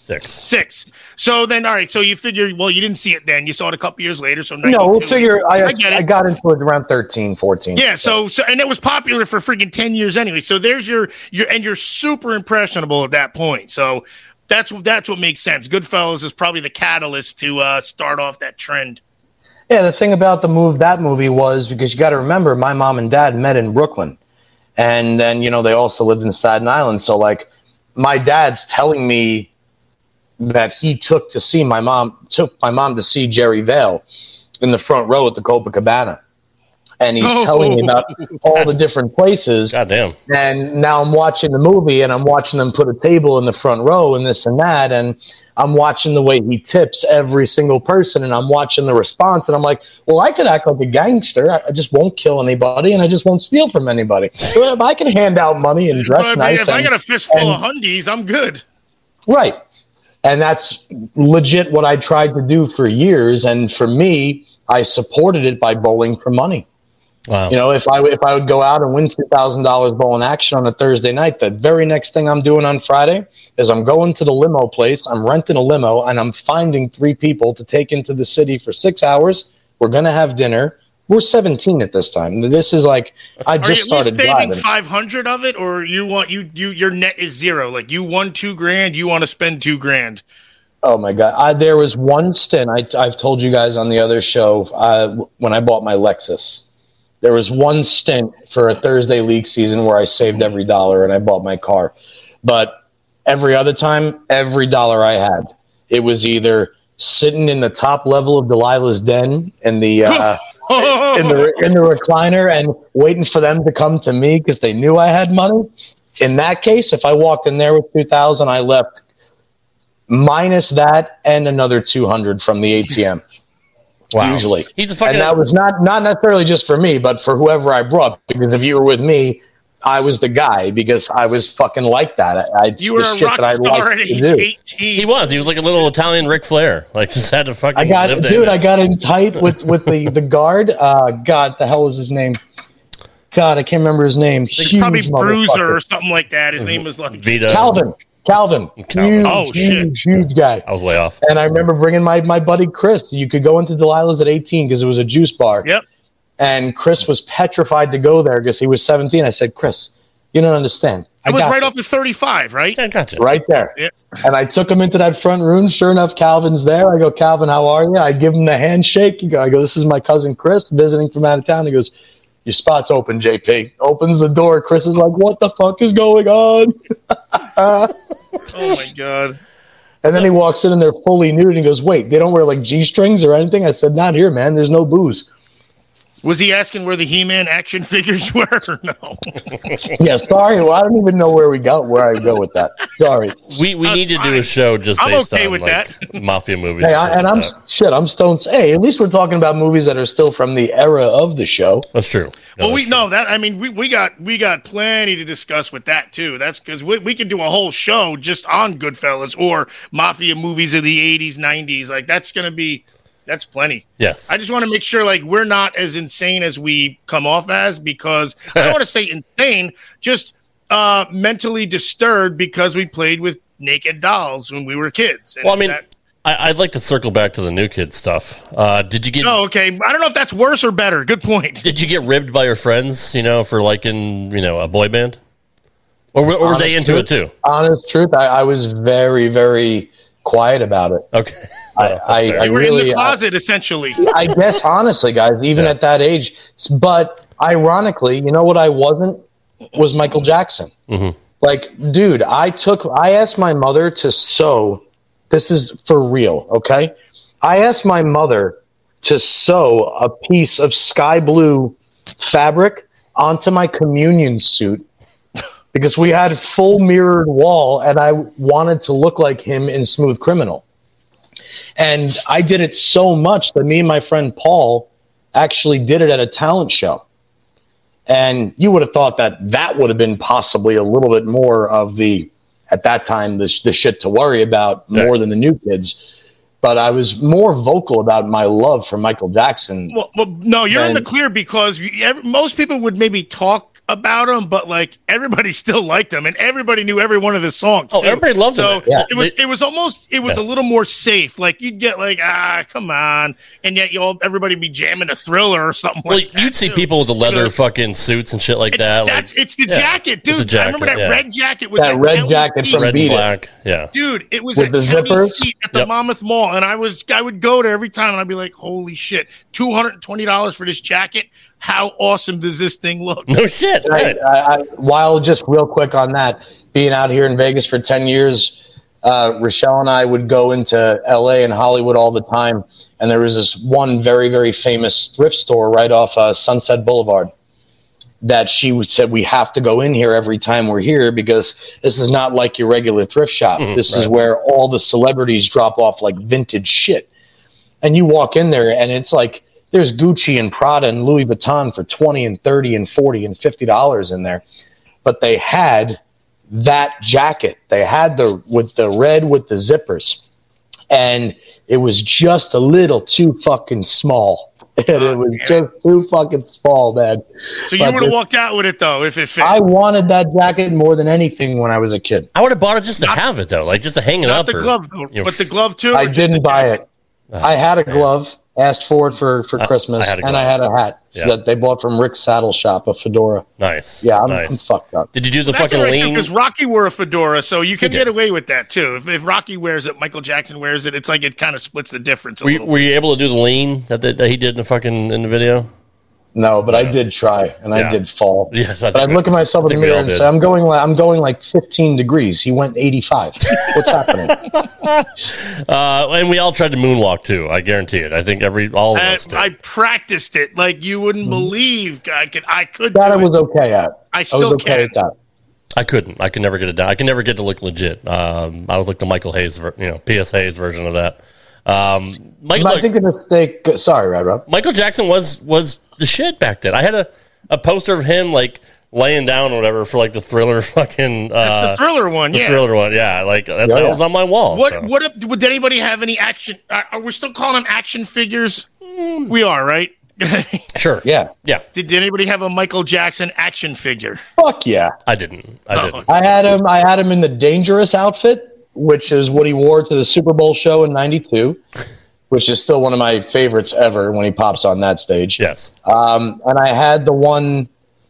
So then, all right. So you figure, well, you didn't see it then. You saw it a couple years later. So no, we'll figure. I got into it around 13, 14. Yeah. So and it was popular for freaking 10 years anyway. So there's your and you're super impressionable at that point. So that's what makes sense. Goodfellas is probably the catalyst to start off that trend. Yeah. The thing about that movie was, because you got to remember, my mom and dad met in Brooklyn, and then they also lived in Staten Island. So like, my dad's telling me that he took my mom to see Jerry Vale in the front row at the Copacabana. And he's telling me about all the different places. Goddamn. And now I'm watching the movie, and I'm watching them put a table in the front row and this and that. And I'm watching the way he tips every single person, and I'm watching the response. And I'm like, well, I could act like a gangster. I just won't kill anybody, and I just won't steal from anybody. So if I can hand out money and dress nice. If I got a fistful of hundies, I'm good. Right. And that's legit what I tried to do for years. And for me, I supported it by bowling for money. Wow. If I would go out and win $2,000 bowling action on a Thursday night, the very next thing I'm doing on Friday is I'm going to the limo place. I'm renting a limo, and I'm finding 3 people to take into the city for 6 hours. We're going to have dinner. We're 17 at this time. This is like, I just started driving. Are you saving 500 of it, or your net is zero? Like, you won $2,000, you want to spend $2,000? Oh my God! There was one stint. I've told you guys on the other show when I bought my Lexus. There was one stint for a Thursday league season where I saved every dollar and I bought my car. But every other time, every dollar I had, it was either sitting in the top level of Delilah's Den in the in the recliner and waiting for them to come to me because they knew I had money. In that case, if I walked in there with $2,000, I left minus that and another $200 from the ATM. Wow. Usually. And that was not necessarily just for me, but for whoever I brought. Because if you were with me, I was the guy because I was fucking like that. You were a rock star at age 18. He was like a little Italian Ric Flair. Like, just had to fucking live there. Dude, I got in tight with the guard. God, the hell was his name? God, I can't remember his name. It's probably Bruiser or something like that. His name was like Vito. Calvin. Huge guy. I was way off. And I remember bringing my buddy Chris. You could go into Delilah's at 18 because it was a juice bar. Yep. And Chris was petrified to go there because he was 17. I said, Chris, you don't understand. It was right off the 35, right? Yeah, gotcha. Right there. Yep. And I took him into that front room. Sure enough, Calvin's there. I go, Calvin, how are you? I give him the handshake. I go, this is my cousin Chris visiting from out of town. He goes, Your spot's open, JP. Opens the door. Chris is like, what the fuck is going on? Oh, my God. And then he walks in and they're fully nude and he goes, wait, they don't wear like G-strings or anything? I said, not here, man. There's no booze. Was he asking where the He-Man action figures were or no? Yeah, sorry. Well, I don't even know where I go with that. Sorry. We need to do a show just I'm based okay on with like that. mafia movies. Hey, and stuff like I'm stoned. Hey, at least we're talking about movies that are still from the era of the show. That's true. No, Well, that's true. we got plenty to discuss with that too. That's because we could do a whole show just on Goodfellas or mafia movies of the 80s, 90s. Like that's plenty. Yes. I just want to make sure like we're not as insane as we come off as, because I don't want to say insane, just mentally disturbed because we played with naked dolls when we were kids. And Well, I mean, I'd like to circle back to the New Kids stuff. Did you get? Oh, okay. I don't know if that's worse or better. Good point. Did you get ribbed by your friends? For liking a boy band, or were they into it too? Honest truth, I was very, very quiet about it. Okay, I You were really, in the closet, essentially. I guess honestly, guys, even at that age. But ironically, you know what I wasn't was Michael Jackson. Mm-hmm. Like, dude, I asked my mother to sew. This is for real, okay? I asked my mother to sew a piece of sky blue fabric onto my communion suit because we had full mirrored wall and I wanted to look like him in Smooth Criminal. And I did it so much that me and my friend Paul actually did it at a talent show. And you would have thought that would have been possibly a little bit more of at that time, the shit to worry about more than the New Kids. But I was more vocal about my love for Michael Jackson. Well no, you're in the clear because most people would maybe talk about him, but like everybody still liked him and everybody knew every one of his songs. Oh, too. everybody loved him. So Yeah. it was a little more safe. Like you'd get like, come on, and yet everybody be jamming a Thriller or something. Well, like that you'd see too. people with the leather fucking suits and shit like that. It's the jacket, dude. It's the jacket, I remember that red jacket was That at red County jacket Seat. from red Beat and It. black. Yeah. Dude, it was With at the County zippers? Seat at the Yep. Monmouth Mall, and I would go there every time, and I'd be like, "Holy shit, $220 for this jacket! How awesome does this thing look?" No shit. Right. While just real quick on that, being out here in Vegas for 10 years, Rochelle and I would go into LA and Hollywood all the time. And there was this one very, very famous thrift store right off Sunset Boulevard that she said, we have to go in here every time we're here because this is not like your regular thrift shop. This is where all the celebrities drop off like vintage shit. And you walk in there and it's like, there's Gucci and Prada and Louis Vuitton for $20 and $30 and $40 and $50 in there. But they had that jacket. They had with the red with the zippers. And it was just a little too fucking small. And it was just too fucking small, man. So you would have walked out with it though if it fit. I wanted that jacket more than anything when I was a kid. I would have bought it just to have it though, like just to hang it Not up. the glove, though, but the glove too. I didn't buy it. I had a glove. Asked for it for Christmas, and I had a hat that they bought from Rick's Saddle Shop, a fedora. Nice. Yeah, I'm nice. fucked up. Did you do the That's fucking lean? Because Rocky wore a fedora, so you can get away with that too. If Rocky wears it, Michael Jackson wears it. It's like it kind of splits the difference. Were you able to do the lean that he did in the video? No, but I did try, and I did fall. Yes, but I'd look at myself in the mirror and did. say, "I'm going like 15 degrees." He went 85. What's happening? And we all tried to moonwalk too. I guarantee it. I think all of us did. I practiced it like you wouldn't believe. I could. That I was okay at. I still was okay can. at that. I couldn't. I could never get it done. I could never get to look legit. I was like the Michael Hayes, P.S. Hayes version of that. I think the mistake. Sorry, Rob. Michael Jackson was the shit back then. I had a poster of him like laying down or whatever for like the Thriller fucking. That's the Thriller one. The Thriller one. Yeah, like that was on my wall. Would anybody have any action? Are we still calling them action figures? We are, right? Sure. Yeah. Did anybody have a Michael Jackson action figure? Fuck yeah. I didn't. I had him in the Dangerous outfit, which is what he wore to the Super Bowl show in '92, which is still one of my favorites ever when he pops on that stage. Yes. And I had the one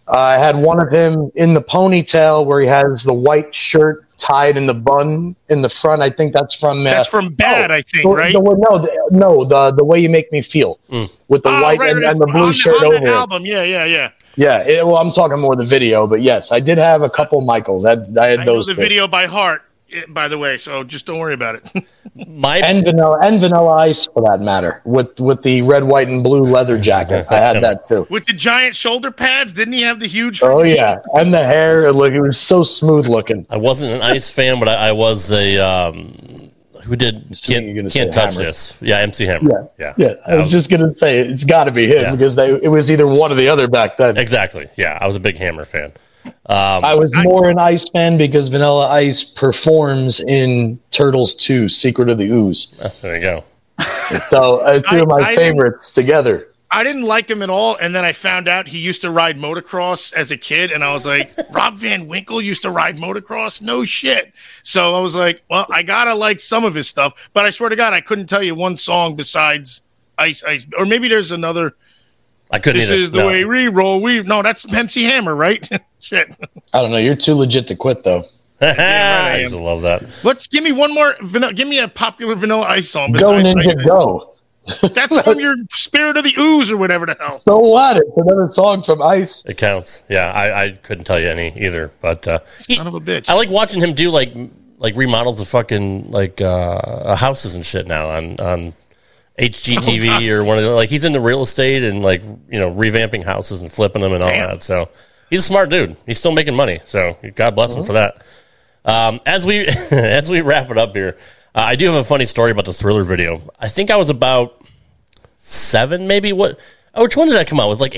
I had one of him in the ponytail where he has the white shirt tied in the bun in the front. I think that's from Bad, I think, right? The Way You Make Me Feel with the white and the blue shirt over it. Album. Yeah. Yeah, well, I'm talking more the video, but yes, I did have a couple Michaels. I had those. Know the video by heart, by the way, so just don't worry about it. And Vanilla Ice, for that matter, with the red, white, and blue leather jacket. I had that too. With the giant shoulder pads, didn't he have the huge? Oh yeah, and the hair. Look, it was so smooth looking. I wasn't an Ice fan, but I was a who did Can't Touch Hammer. This. Yeah, MC Hammer. Yeah. I was just gonna say it's got to be him because it was either one or the other back then. Exactly. Yeah, I was a big Hammer fan. I was more an Ice fan because Vanilla Ice performs in Turtles 2: Secret of the Ooze. There you go. So two of my favorites together. I didn't like him at all, and then I found out he used to ride motocross as a kid, and I was like, Rob Van Winkle used to ride motocross? No shit. So I was like, well, I gotta like some of his stuff, but I swear to God, I couldn't tell you one song besides Ice, or maybe there's another. I couldn't. This is the way we roll. No, that's MC Hammer, right? Shit. I don't know. You're too legit to quit, though. I used to love that. Give me one more. Give me a popular Vanilla Ice song. Go Ninja Go. That's from your Spirit of the Ooze or whatever the hell. So what? It's another song from Ice. It counts. Yeah, I couldn't tell you any either. But son of a bitch. I like watching him do like remodels of fucking houses and shit now on HGTV or one of the, like he's into real estate and like revamping houses and flipping them and all that. So he's a smart dude. He's still making money. So God bless him for that. As we wrap it up here, I do have a funny story about the Thriller video. I think I was about 7, maybe. Which one did that come out? It was like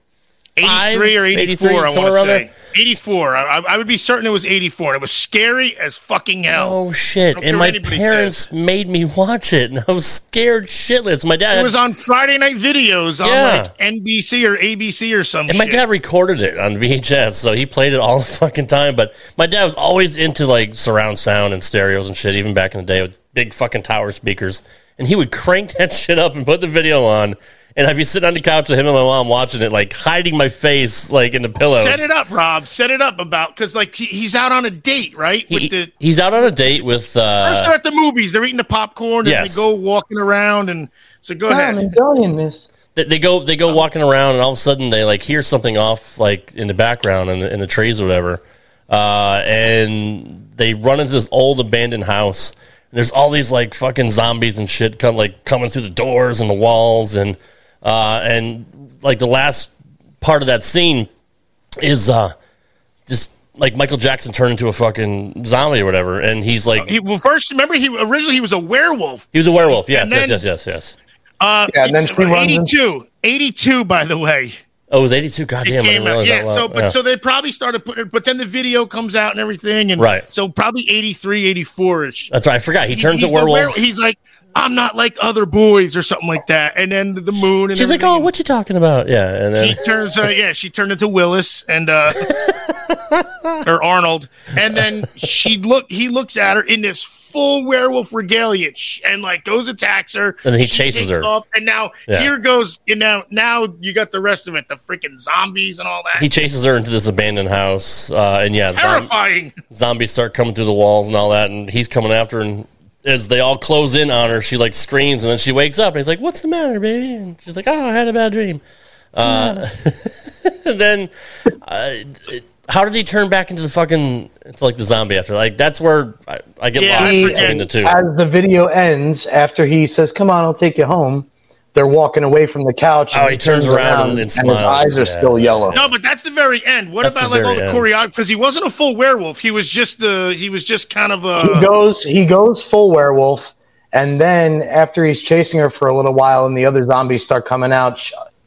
83 or 84, I want to say. 84. I would be certain it was 84. And it was scary as fucking hell. Oh, shit. And my parents made me watch it, and I was scared shitless. My dad... It was on Friday Night Videos on like NBC or ABC or some shit. And my dad recorded it on VHS, so he played it all the fucking time. But my dad was always into like surround sound and stereos and shit, even back in the day with big fucking tower speakers. And he would crank that shit up and put the video on. And I'd be sitting on the couch with him and my mom watching it, like hiding my face like in the pillows. Set it up, Rob. Set it up because like he's out on a date, right? He's out on a date with. First they're at the movies. They're eating the popcorn and they go walking around. And so go ahead. I'm enjoying this. They go walking around and all of a sudden they like hear something off like in the background in the trees or whatever, and they run into this old abandoned house. And there's all these like fucking zombies and shit coming through the doors and the walls and like the last part of that scene is just like Michael Jackson turned into a fucking zombie or whatever, and he's like, first remember he was a werewolf. He was a werewolf, yes. And then she runs 82, by the way. Oh, it was 82. Goddamn, I didn't realize that. So they probably started putting, but then the video comes out and everything, and so probably 83, 84ish. That's right. I forgot. He turns a werewolf. He's like, I'm not like other boys or something like that. And then the moon. And she's like, oh, what you talking about? Yeah. And then he turns. She turned into Willis and or Arnold. And then he looks at her in this full werewolf regalia and like goes attacks her. And then he chases her off. And now here goes. Now you got the rest of it. The freaking zombies and all that. He chases her into this abandoned house. And terrifying. Zombies start coming through the walls and all that. And he's coming after her. And as they all close in on her, she like screams, and then she wakes up, and he's like, "What's the matter, baby?" And she's like, "Oh, I had a bad dream." Then, how did he turn back into the zombie after? Like that's where I get lost between the two. As the video ends, after he says, "Come on, I'll take you home," they're walking away from the couch. And he turns around and smiles. His eyes are still yellow. No, but that's the very end. What about like all the choreography? Because he wasn't a full werewolf. He was just kind of a. He goes full werewolf, and then after he's chasing her for a little while, and the other zombies start coming out.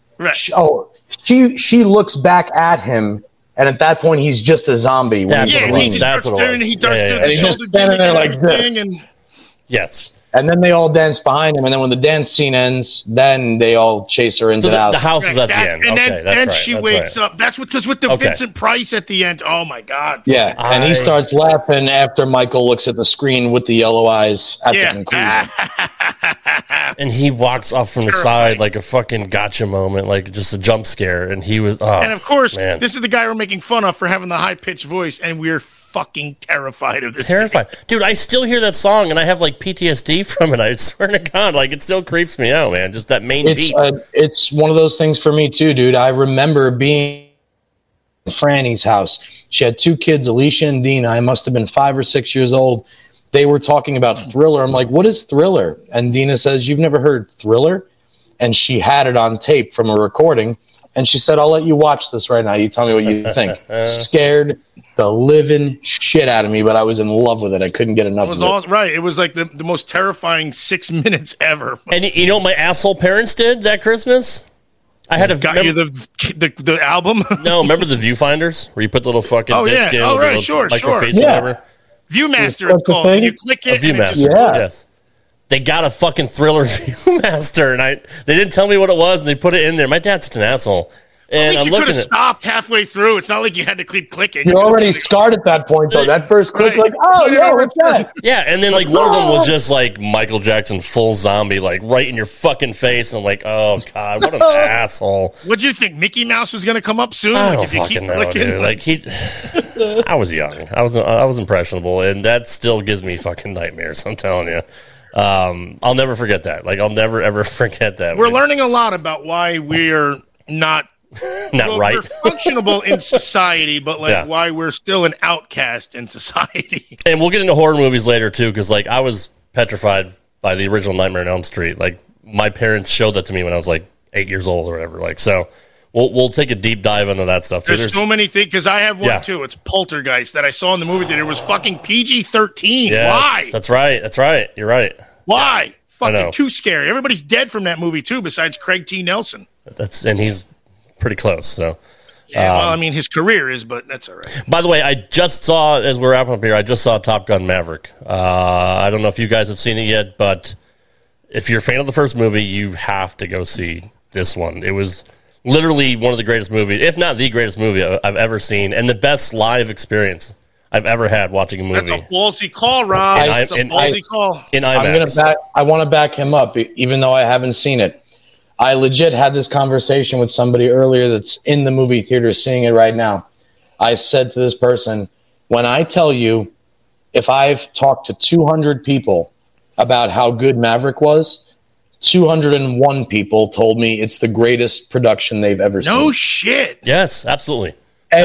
She looks back at him. And at that point, he's just a zombie. That's what it was. He starts doing and he's just standing there like this. Yes. And then they all dance behind him, and then when the dance scene ends, then they all chase her into the house. The house is at the end. And then she wakes up. That's because with the Vincent Price at the end. Oh my God! Yeah, and he starts laughing after Michael looks at the screen with the yellow eyes at the conclusion. Yeah. And he walks off from the side like a fucking gotcha moment, like just a jump scare. And he was, and of course, man. this is the guy we're making fun of for having the high-pitched voice, and we're fucking terrified of this. Terrified. Dude, I still hear that song, and I have, like, PTSD from it. I swear to God, like, it still creeps me out, man. Just that main beat. It's one of those things for me, too, dude. I remember being at Franny's house. She had 2 kids, Alicia and Dina. I must have been 5 or 6 years old. They were talking about Thriller. I'm like, what is Thriller? And Dina says, you've never heard Thriller? And she had it on tape from a recording. And she said, I'll let you watch this right now. You tell me what you think. Scared the living shit out of me, but I was in love with it. I couldn't get enough of it. Right. It was like the most terrifying 6 minutes ever. And you know what my asshole parents did that Christmas? I had you the album. No, remember the viewfinders where you put the little fucking disc in? Oh, right, sure. Whatever. Viewmaster, it's called. And you click it. Viewmaster. Yes. They got a fucking Thriller Viewmaster, and they didn't tell me what it was, and they put it in there. My dad's such an asshole. And at least you could have stopped halfway through. It's not like you had to keep clicking. You're already scarred at that point, though. That first click, like, oh, yeah, what's that? Yeah, and then, like, one of them was just, like, Michael Jackson full zombie, like, right in your fucking face. And I'm like, oh, God, what an asshole. What'd you think? Mickey Mouse was going to come up soon? I don't fucking know, dude. Like, I was young. I was impressionable, and that still gives me fucking nightmares, I'm telling you. I'll never forget that. Like, I'll never, ever forget that. We're learning a lot about why we're not right. We're functionable in society, but why we're still an outcast in society. And we'll get into horror movies later too, because like I was petrified by the original Nightmare on Elm Street. Like my parents showed that to me when I was like 8 years old or whatever. Like so, we'll take a deep dive into that stuff. There's so many things because I have one too. It's Poltergeist that I saw in the movie theater. It was fucking PG-13. Yes, why? That's right. You're right. Why? Yeah, fucking too scary. Everybody's dead from that movie too, besides Craig T. Nelson. And he's pretty close. So, yeah, well, I mean, his career is, but that's all right. By the way, I just saw, as we're wrapping up here, I just saw Top Gun Maverick. I don't know if you guys have seen it yet, but if you're a fan of the first movie, you have to go see this one. It was literally one of the greatest movies, if not the greatest movie I've ever seen, and the best live experience I've ever had watching a movie. That's a ballsy call, Rob. That's a ballsy call. In IMAX. I want to back him up, even though I haven't seen it. I legit had this conversation with somebody earlier that's in the movie theater seeing it right now. I said to this person, when I tell you, if I've talked to 200 people about how good Maverick was, 201 people told me it's the greatest production they've ever seen. No shit. Yes, absolutely.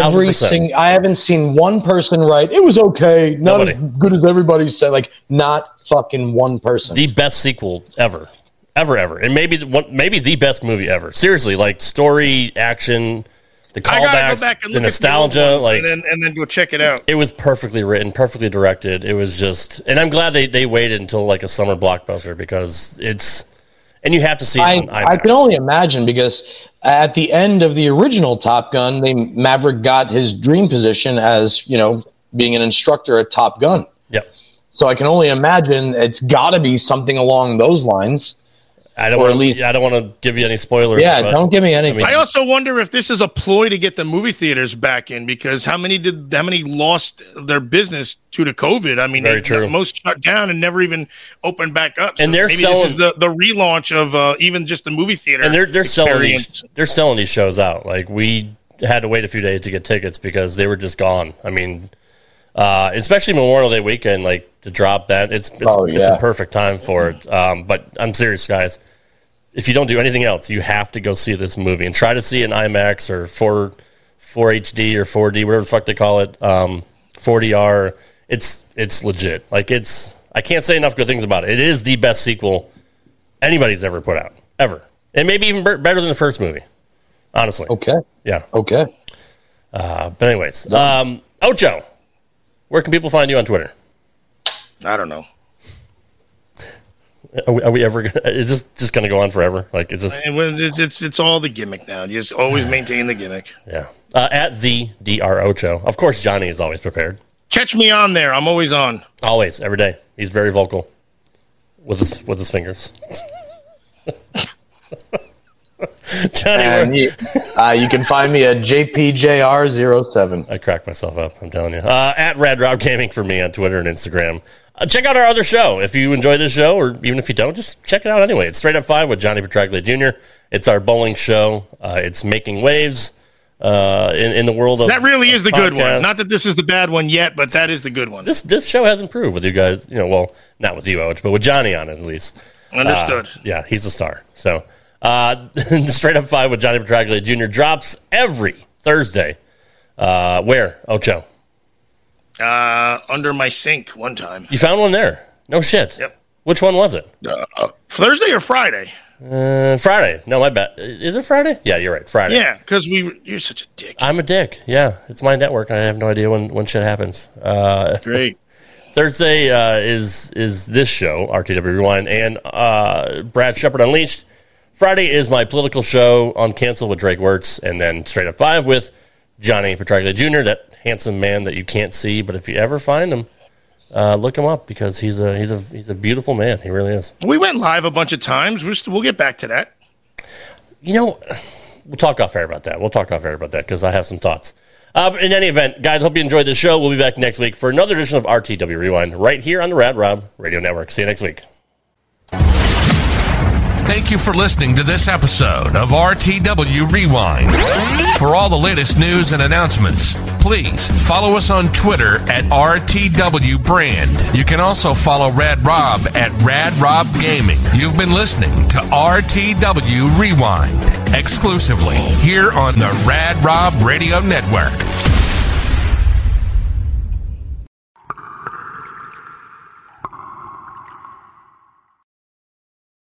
I haven't seen one person write, it was okay, not as good as everybody said. Like, not fucking one person. The best sequel ever. Ever. And maybe the best movie ever. Seriously, like story, action, the callbacks, the nostalgia, and then go check it out. It was perfectly written, perfectly directed. It was just, and I'm glad they waited until like a summer blockbuster because and you have to see it on IMAX. I can only imagine because at the end of the original Top Gun, Maverick got his dream position as, being an instructor at Top Gun. Yep. So I can only imagine it's got to be something along those lines. I don't want to give you any spoilers. Yeah, don't give me anything. I also wonder if this is a ploy to get the movie theaters back in because how many lost their business due to COVID? I mean, most shut down and never even opened back up. So and they're selling this is the relaunch of even just the movie theater. And they're selling these shows out. Like we had to wait a few days to get tickets because they were just gone. I mean, especially Memorial Day weekend, like to drop that, it's a perfect time for it. But I'm serious, guys. If you don't do anything else, you have to go see this movie and try to see it in IMAX or 4 HD or 4D, whatever the fuck they call it, 4DR. It's legit. Like I can't say enough good things about it. It is the best sequel anybody's ever put out, ever, and maybe even better than the first movie. Honestly. Okay. Yeah. Okay. But anyways, Ocho, where can people find you on Twitter? I don't know. Are we ever gonna, is this just going to go on forever? Like, it's all the gimmick now. You just always maintain the gimmick. Yeah. At the Dr. Ocho. Of course, Johnny is always prepared. Catch me on there. I'm always on. Always, every day. He's very vocal with his fingers. Johnny, you can find me at JPJR07. I cracked myself up. I'm telling you. At Rad Rob Gaming for me on Twitter and Instagram. Check out our other show. If you enjoy this show, or even if you don't, just check it out anyway. It's Straight Up 5 with Johnny Petraglia Jr. It's our bowling show. It's making waves in the world of that really is the podcasts. good one. Not that this is the bad one yet, but that is the good one. This show has improved with you guys. Well, not with you, Ouch, but with Johnny on it at least. Understood. Yeah, he's a star. So, Straight Up 5 with Johnny Petraglia Jr. drops every Thursday. Where, Ocho? Under my sink one time. You found one there? No shit. Yep. Which one was it? Thursday or Friday? Friday. No, my bad. Is it Friday? Yeah, you're right. Friday. Yeah, because you're such a dick. I'm a dick. Yeah, it's my network. I have no idea when shit happens. Great. Thursday is this show, RTW Rewind, and Brad Shepard Unleashed. Friday is my political show on Cancel with Drake Wirtz, and then Straight Up 5 with Johnny Petraglia Jr., that handsome man that you can't see, but if you ever find him, look him up because he's a beautiful man. He really is. We went live a bunch of times. We'll get back to that. We'll talk off air about that. Because I have some thoughts. In any event, guys, hope you enjoyed the show. We'll be back next week for another edition of RTW Rewind right here on the Rad Rob Radio Network. See you next week. Thank you for listening to this episode of RTW Rewind. For all the latest news and announcements, please follow us on Twitter at RTW Brand. You can also follow Rad Rob at Rad Rob Gaming. You've been listening to RTW Rewind exclusively here on the Rad Rob Radio Network.